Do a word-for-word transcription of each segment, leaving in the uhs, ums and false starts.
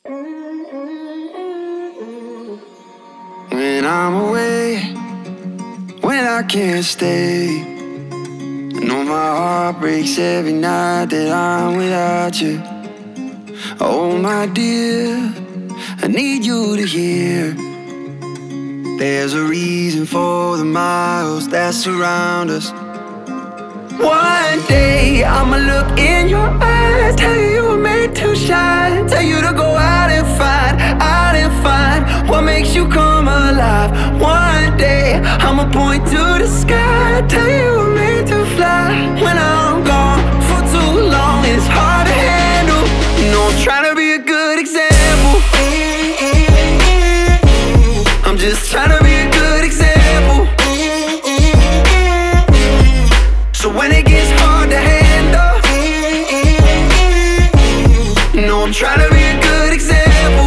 When I'm away, when I can't stay, I know my heart breaks every night that I'm without you. Oh my dear, I need you to hear. There's a reason for the miles that surround us. One day I'ma look in your eyes, tell you you were made to shine, tell you to go out and find, out and find what makes you come alive. One day I'ma point to the sky, tell you you were made to fly. When I'm gone for too long, it's hard to handle. You know I'm trying to be a good example. I'm just trying to be a good example. So when it gets hard to handle, you know I'm trying to be a good example.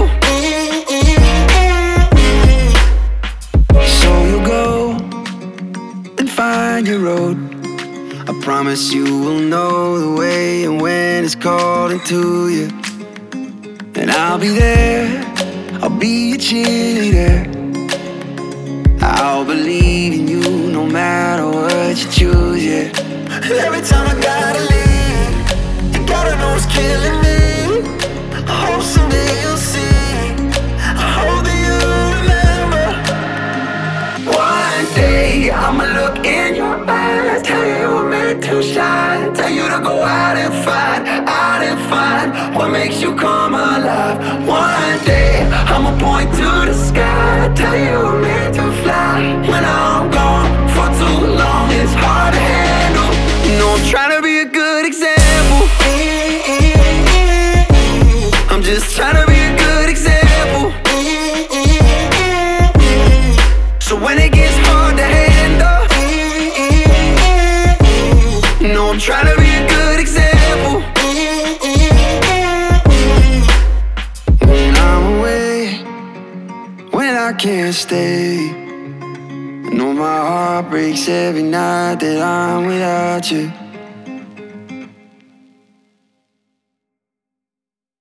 So you go and find your road. I promise you will know the way and when it's calling to you. And I'll be there, I'll be a cheerleader. I'll believe in you no matter what you choose, yeah. And every time I gotta leave, you gotta know it's killing me. I hope someday you'll see, I hope that you remember. One day I'ma look in your eyes, tell you you were meant to shine, tell you to go out and find, out and find what makes you come alive. One day I'ma point to the sky, tell you you were meant to fly. When I'm gone for too long, it's hard to handle. You know I'm trying to be a good example. I'm just trying to be a good example. So when it gets hard to handle, you know I'm trying to be a good example. When I'm away, when I can't stay, I know my heart breaks every night that I'm without you.